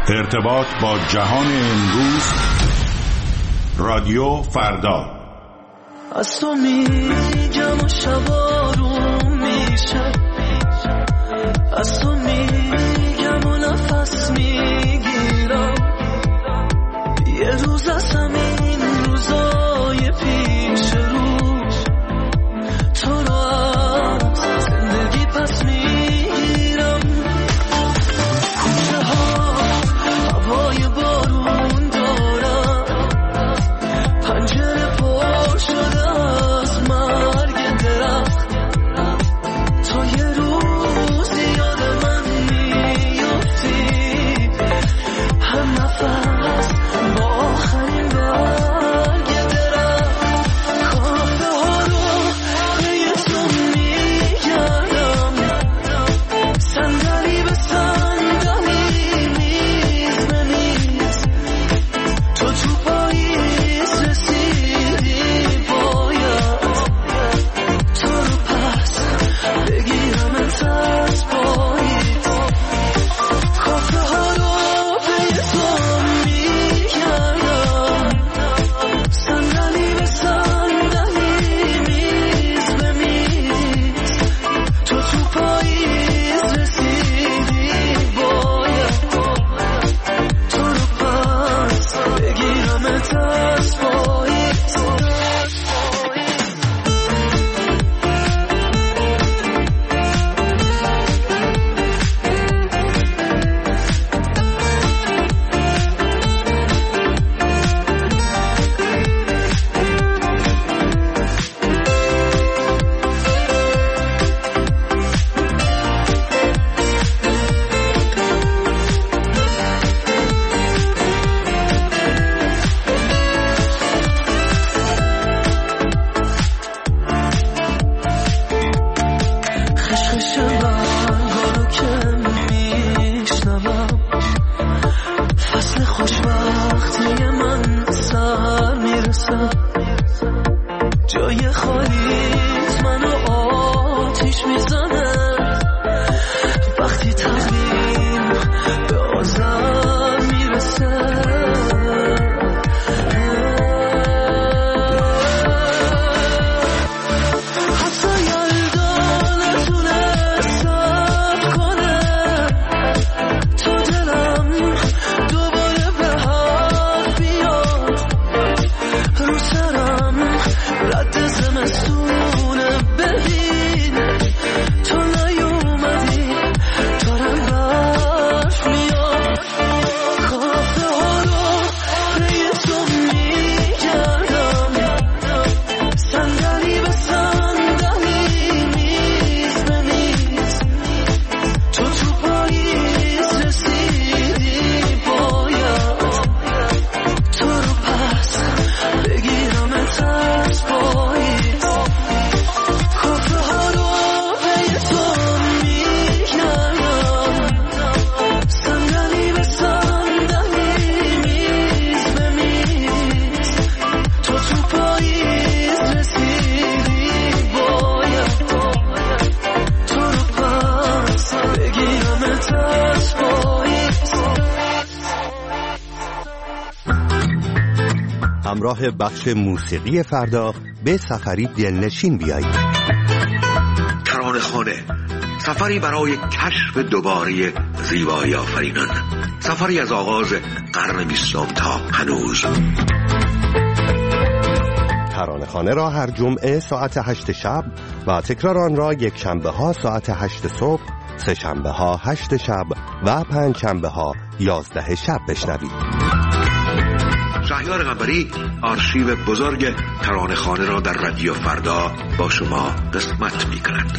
ارتباط با جهان امروز. رادیو فردا. از تو میگم و شبا رو میشه، از تو میگم و نفس میگیرم. یه روز از همین روزای پیش رو تو رو از زندگی پس میگیرم. کوچه ها هوای بارون دارم، پنجره پر شده از مرگ درخت. تو یه روزی یاد من میفتی، هم نفس با آخرین برگ درخت. کافه ها رو به تو میگردم، صندلی به صندلی، میز به میز. تو تو پاییز رسیدی، باید تو رو پس بگیرم از پاییز. کافه ها رو به تو میگردم، صندلی به صندلی، میز به میز. تو تو پاییز رسیدی، باید تو رو پس بگیرم از پاییز. خشخش برگارو که میشنوم، فصل خوشبختی من سر میرسه. جای خالیت منو آتیش میزنه، وقتی تقدیم به آذر میرسه. همراه بخش موسیقی فردا به سفری دلنشین بیایید. ترانه‌خانه، سفری برای کشف دوباره زیبایی آفرینان، سفری از آغاز قرن 20 تا هنوز. ترانه‌خانه را هر جمعه ساعت 8 شب و تکرار آن را یک شنبه ها ساعت 8 صبح، سه شنبه ها 8 شب و پنج شنبه ها 11 شب بشنوید. شهریار قنبری آرشیو بزرگ ترانه‌خانه را در رادیو فردا با شما قسمت می‌کند.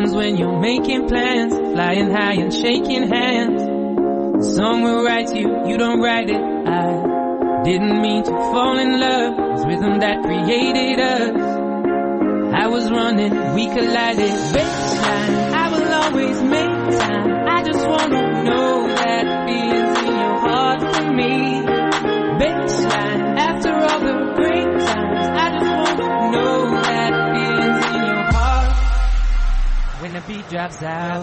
Times when you're making plans, flying high and shaking hands. The song will write you, you don't write it. I didn't mean to fall in love. It was rhythm that created us. I was running, we collided. Baseline, I will always make time. I just wanna know that feelings in your heart for me. Baseline, after all the great times, I just wanna know that feelings in your heart when the beat drops out.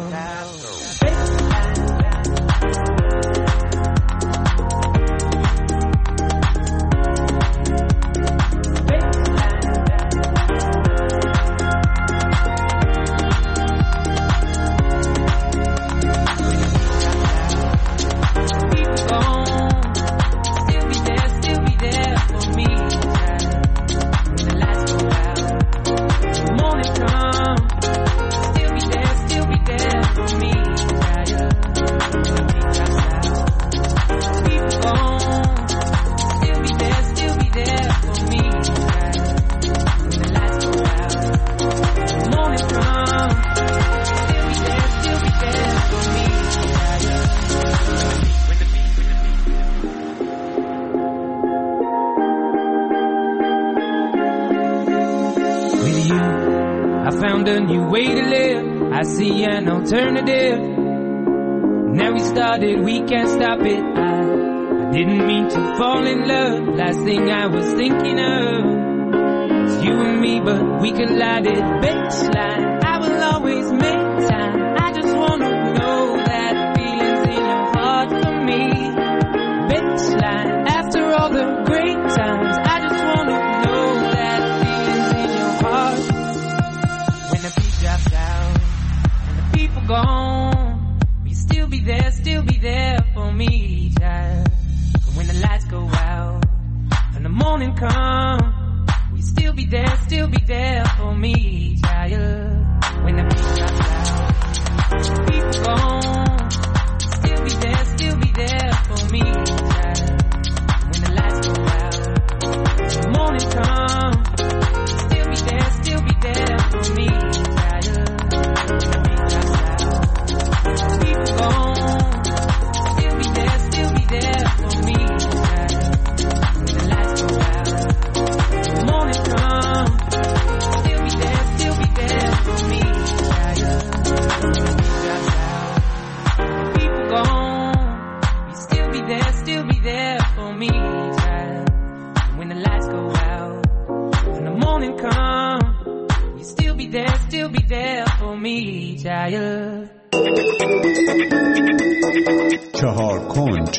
Alternative. Now we started, we can't stop it. I didn't mean to fall in love. Last thing I was thinking of was you and me, but we collided. Baseline, I will always make time. I just wanna know that feelings in your heart for me. Baseline, after all the great times, I just wanna know that feelings in your heart when the beat drops out. People gone, we still be there for me, child. And when the lights go out and the morning come, we still be there for me, child. When the beat drops out, people gone, still be there for me, child. When the lights go out, the morning come, still be there for me, child. People gone, still be there for me, child. When the lights go out, the morning come, still be there for me, child. People gone, we still be there for me, child. When the lights go out, when the morning come, we still be there for me, child. چهار کنج.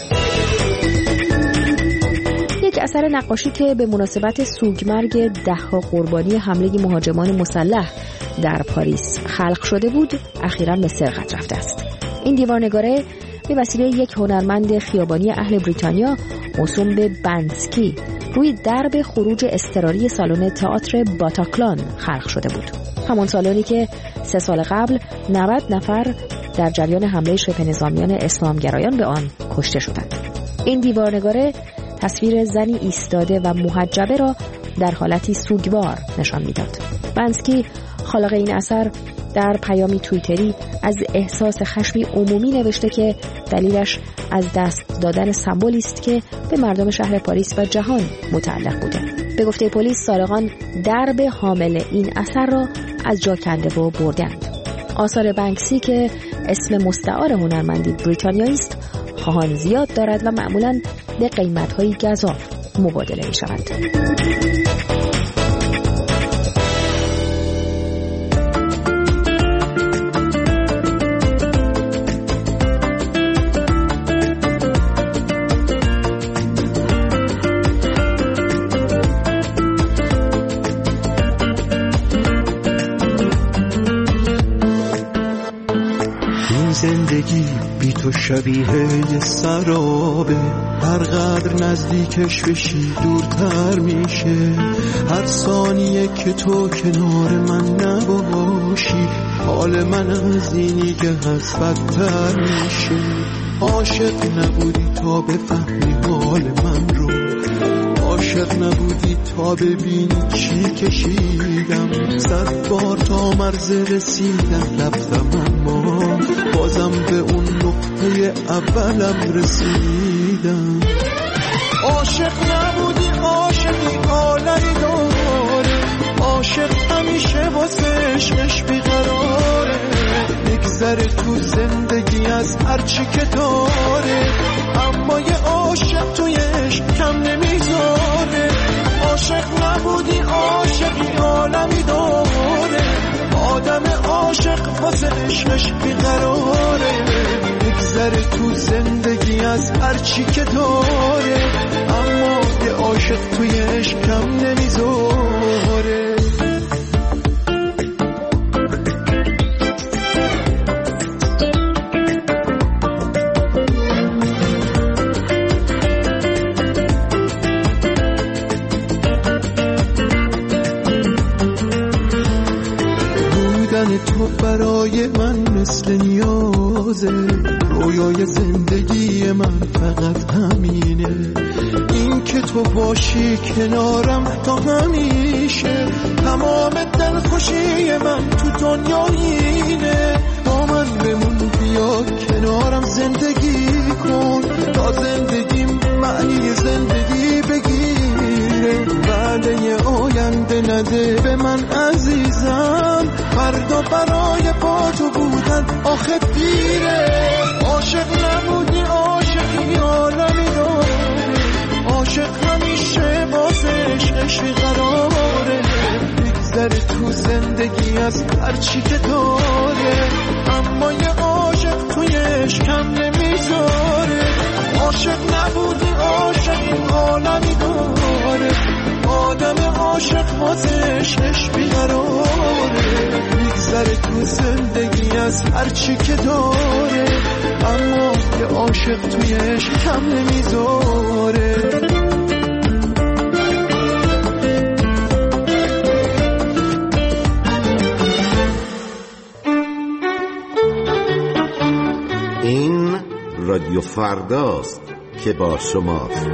یک اثر نقاشی که به مناسبت سوگمرگ 10 قربانی حمله مهاجمان مسلح در پاریس خلق شده بود، اخیراً به سرقت رفته است. این دیوارنگاره به وسیله یک هنرمند خیابانی اهل بریتانیا موسوم به بنسکی روی درب خروج اضطراری سالن تئاتر باتاکلان خلق شده بود. همان سالنی که 3 سال قبل 90 نفر در جریان حمله شبه نظامیان اسلامگرایان به آن کشته شدند. این دیوارنگاره تصویر زنی ایستاده و محجبه را در حالتی سوگوار نشان می‌داد. بنسکی خالق این اثر در پیامی توییتری از احساس خشمی عمومی نوشته که دلیلش از دست دادن سمبولی است که به مردم شهر پاریس و جهان متعلق بوده. به گفته پلیس سارقان درب حامل این اثر را از جا کنده و بردند. آثار بنکسی که اسم مستعار هنرمندی بریتانیایی است خواهان زیاد دارد و معمولاً به قیمت‌های گزاف مبادله می‌شود. زندگی بی تو شبیه یه سرابه، هر قدر نزدیکش بشی دورتر میشه. هر ثانیه که تو کنار من نباشی حال من از اینی که هست بدتر میشه. عاشق نبودی تا بفهمی حال من رو، عاشق عاشق نبودی تا ببینی چی کشیدم، 100 بار تا مرز رسیدن رفتم اما بازم به اون نقطه اولم رسیدم. عاشق نبودی عاشقی عالمی داره، عاشق همیشه واسه عشقش بیقراره، میگذره تو زندگی از هرچی که داره، اما یه عاشق توی عشق کم نمیذاره. عاشق نبودی عاشقی عالمی داره، آدم عاشق واسه عشقش بیقراره، میگذره تو زندگی از هرچی که داره، اما یه عاشق توی عشق کم نمیذاره. تو برای من مثل نیازه، رویای زندگی من فقط همینه، این که تو باشی کنارم تا همیشه، تمام دلخوشی من تو دنیا اینه، با من بمون بیا کنارم زندگی کن، تا زندگیم معنی زندگی بگیره، وعده آینده نده به من عزیزم، فردا برای با تو بودن آخه دیره. عاشق نبودی عاشقی عالمی داره، عاشق همیشه واسه عشقش بیقراره، میگذره تو زندگی از هرچی که داره، اما یه عاشق توی عشق کم نمیذاره. عاشق نبودی عاشقی عالمی داره، آدم عاشق واسه عشقش بیقراره، میگذره تو زندگی از هرچی که داره، اما یه عاشق توی عشق کم نمیذاره. این رادیو فرداست که با شماست.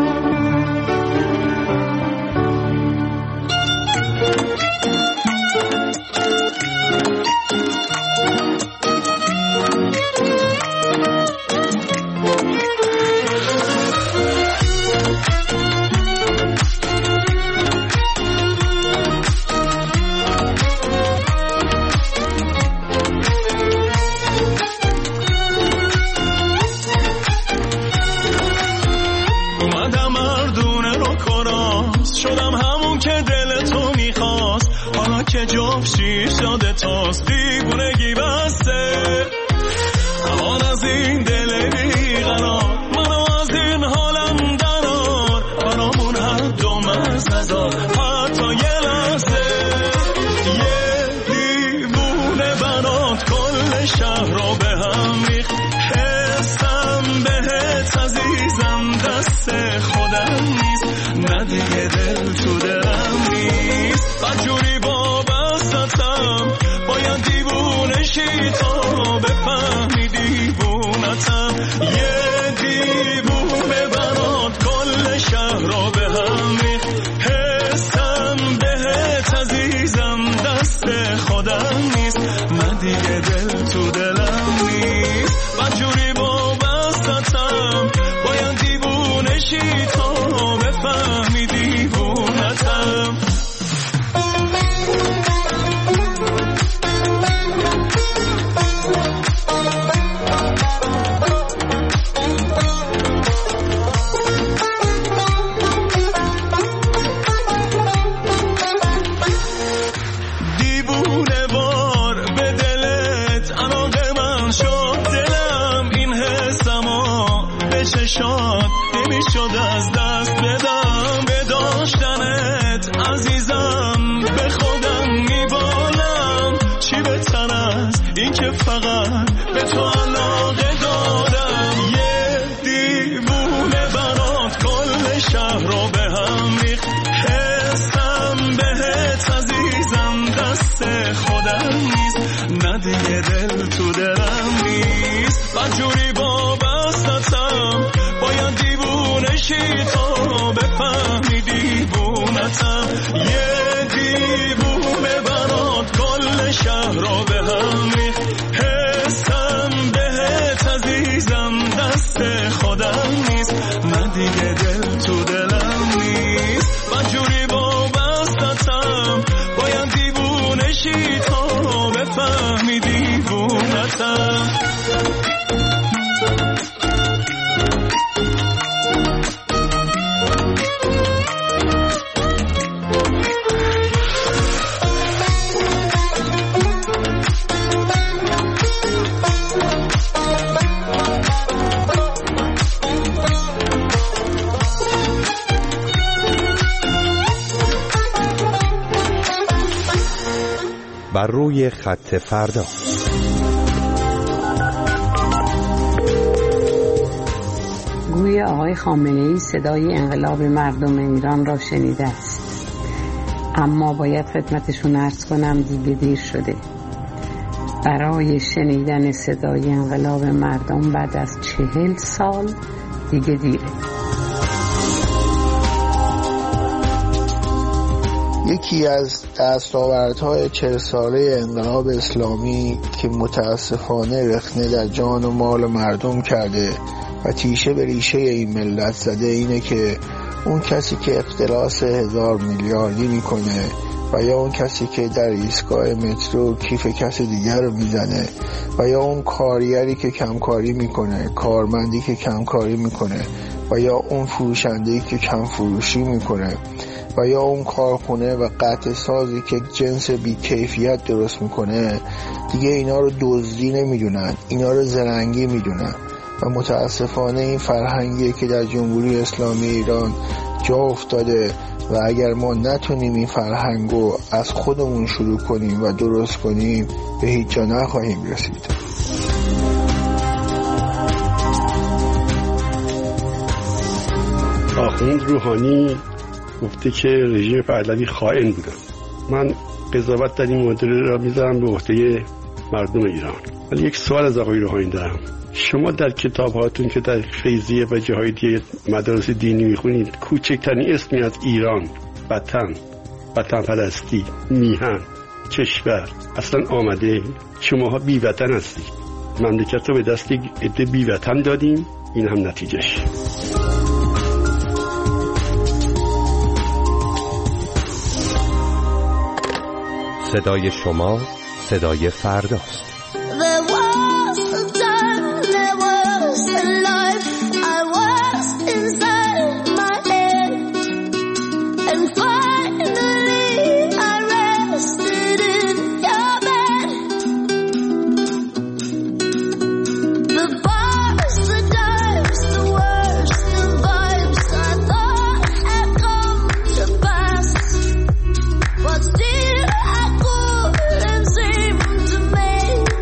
که جفشی شده تاست دیوونگی بسته امان از این دل بیقرار منو از این حالم درار برامون حد و مرز نزار حتی یه لحظه یه دیوونه بنات کل شهر رو به هم ریخت حسم بهت عزیزم دست خودم نیست نه دیگه دل تو دلم نیست بدجوری باید دیوونشی تا بفهمی دیوونتم یه دیوونه برات کل شهر رو به هم ریخت حسم بهت عزیزم دست خودم نیست من دیگه دل تو دلم نیست بدجوری وابستتم باید دیوونشی تا بفهمی دیوونتم شاد نمیشد از دست بدم به داشتنت عزیزم به خودم میبالم چی بهتر از این که فقط به تو علاقه دارم یه دیوونه برات کل شهر رو به هم ریخت حسم بهت عزیزم دست خودم نیست نه دیگه دل تو دلم نیست بدجوری وابستتم باید دیوونشی تا بفهمیدی رو به هم ریخت. حسم بهت عزیزم دست خودم نیست، من دیگه دل تو دلم نیست. من جوری وابستم باید دیوونشی تا بفهمی دیوونتم. بر روی خط فردا. گوی آقای خامنه‌ای صدای انقلاب مردم ایران را شنیده است، اما باید خدمتشون عرض کنم دیگه دیر شده. برای شنیدن صدای انقلاب مردم بعد از 40 سال دیگه دیره. یکی از دستاوردهای 40 ساله انقلاب اسلامی که متاسفانه رخنه در جان و مال مردم کرده و تیشه به ریشه این ملت زده اینه که اون کسی که اختلاس 1000 میلیاردی میکنه و یا اون کسی که در ایستگاه مترو کیف کسی دیگر رو میزنه و یا اون کارگری که کمکاری میکنه، کارمندی که کمکاری میکنه و یا اون فروشنده‌ای که کم فروشی میکنه و یا اون کارخونه و قطع سازی که جنس بی کیفیت درست میکنه، دیگه اینا رو دزدی نمیدونن، اینا رو زرنگی میدونن. و متاسفانه این فرهنگی که در جمهوری اسلامی ایران جا افتاده و اگر ما نتونیم این فرهنگو از خودمون شروع کنیم و درست کنیم به هیچ جا نخواهیم رسید. آخوند روحانی گفته که رژیم پهلوی خائن بودن. من قضاوت در این مورد را میذارم به عهده مردم ایران. ولی یک سوال از آقای روحانی دارم. شما در کتاب‌هاتون که در فیضیه و جاهای دیگه مدارس دینی میخونید، کوچکترین اسمی از ایران، وطن پرستی، میهن، کشور اصلا آمده. شماها بی وطن هستید. مملکت رو به دست عده بی وطن دادیم، این هم نتیجهش. صدای شما صدای فرداست. But still I couldn't seem to make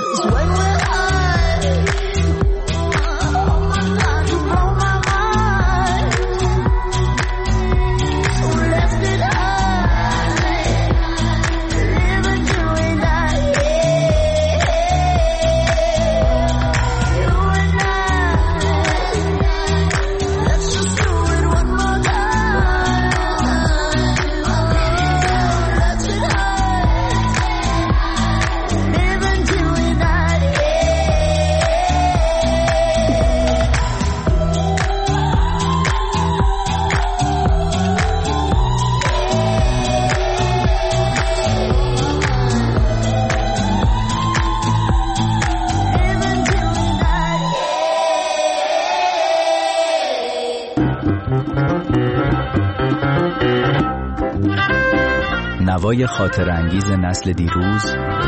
نوای خاطر انگیز نسل دیروز،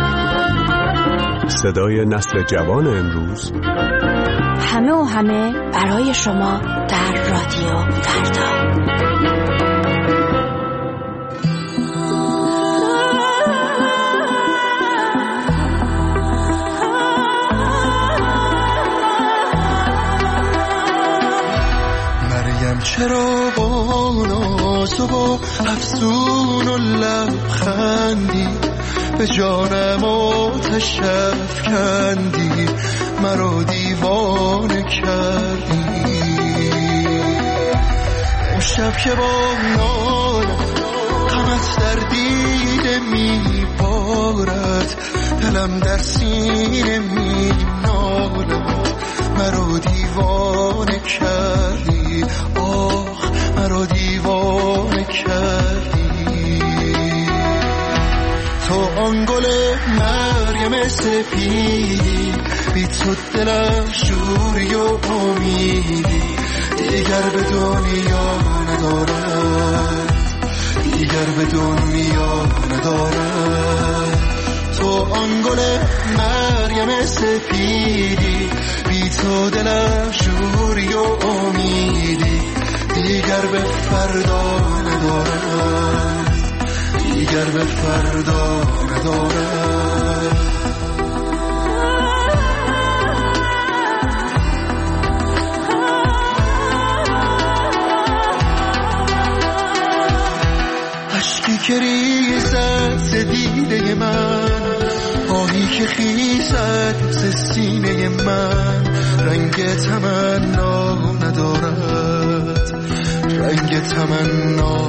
صدای نسل جوان امروز، همه و همه برای شما در رادیو فردا. چرا با ناز و با افسون و لبخندی به جانم آتش افکندی، مرا دیوانه کردی. امشب که با نالم غمت در دیده میبارد، دلم در سینه مینالد، مرا دیوانه کردی. آخ مرا دیوانه کردی. تو آن گل مریم سپیدی، بی تو دلم شوری و امیدی، دیگر به دنیا ندارد، دیگر به دنیا ندارد. تو آن گل مریم سپیدی، بی تو دلم شوری و امیدی، دیگر به فردا ندارد، دیگر به فردا ندارد. اشکی که ریزد ز دیده من، آهی که خیزد ز سینه من، رنگ تمنا ندارد، رنگ تمنا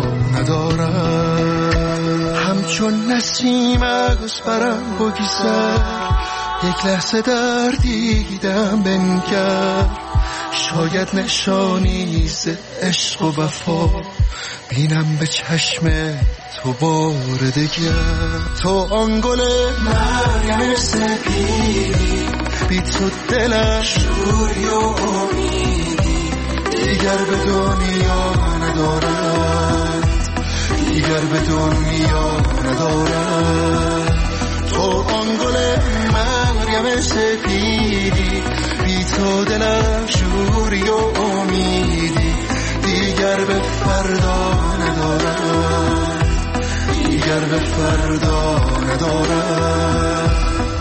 ندارد. همچون نسیم از برم بگذر، یک لحظه در دیدم بنگر، شاید نشانی ز عشق و وفا بینم به چشم تو بار دگر. تو آن گل مریم سپیدی، بی تو دلم شوری و امیدی، دیگر به دنیا ندارد، دیگر به دنیا ندارد. تو آن گل مریم سپیدی، بی تو دلم شوری و امیدی، دیگر به فردا ندارد، دیگر به فردا ندارد.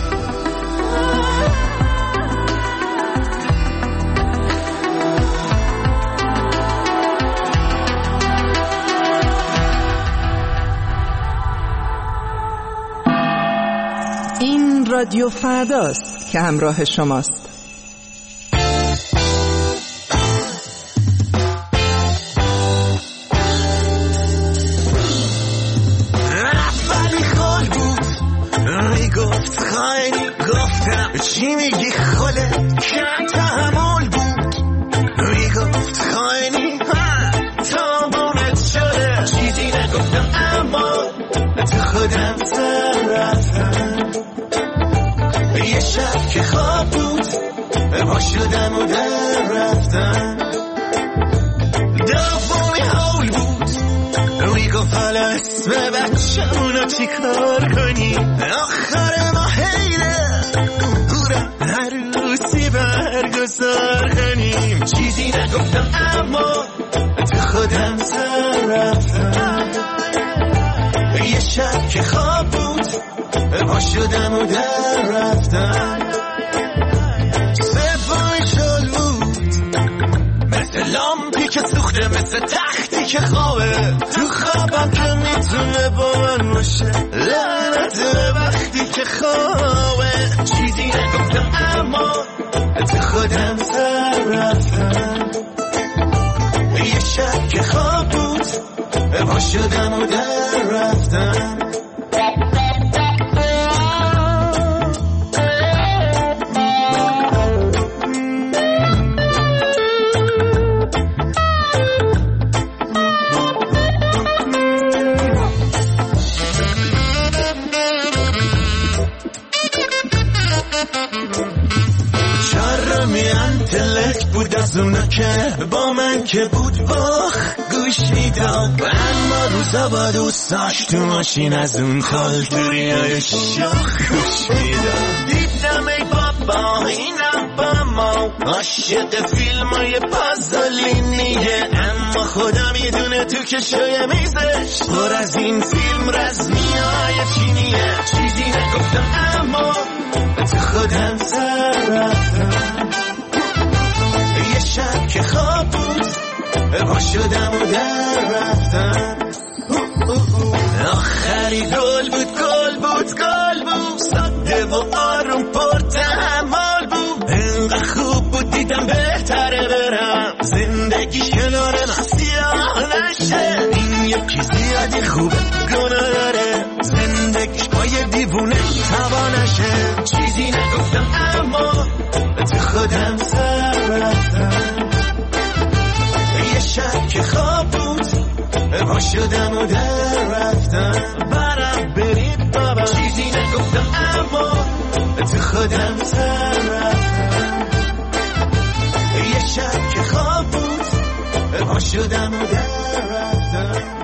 این رادیو فرداست که همراه شماست. چی میگی خاله کم تحمل بود، میگفت خواهی تا بامت شده، چیزی نگفتم اما تو خودم سر رفتم. یه شب که خواب بود پا شدم و در رفتم، دومی حول بود، میگفت حالا اسم بچه‌مونو چی کار کنی، آخر ما حیله عروسی برگزار کنیم. چیزی نگفتم اما تو خودم سر رفتم. یه شب که خواب بود پا شدم و در رفتم سبای شل بود مثل لامپی که سوخته مثل تختی که خوابه تو خوابم که میتونه با من باشه لعنت وقتی که خوابه چیزی نگفتم اما تو خودم سر رفتم یه شب که خواب بود پا شدم و در رفتم بود از اونا که با من که بود باخ گوش میداد اما روزا با دوستاش تو ماشین از اون خالتوریای شاخ گوش میداد دیدم ای بابا اینم با ما عاشق فیلمای پازولینیه اما خدا میدونه تو کشوی میزش پر از این فیلم رزمیای چینیه چیزی نگفتم اما تو خودم سر رفتم یه شب که خواب بود پا شدم و در رفتم آخری گل بود ساده و آروم پر تحمل بود انقدر خوب بود دیدم بهتره برم زندگی کنار من سیاه نشه این یکی زیادی خوبه گناه داره زندگیش با یه دیوونه توانشه چیزی نگفتم اما تو خودم سر رفتم یه شب که خواب بود پا شدم و در رفتم برم برید بابا چیزی نگفتم اما تو خودم سر رفتم یه شب که خواب بود پا شدم و در رفتم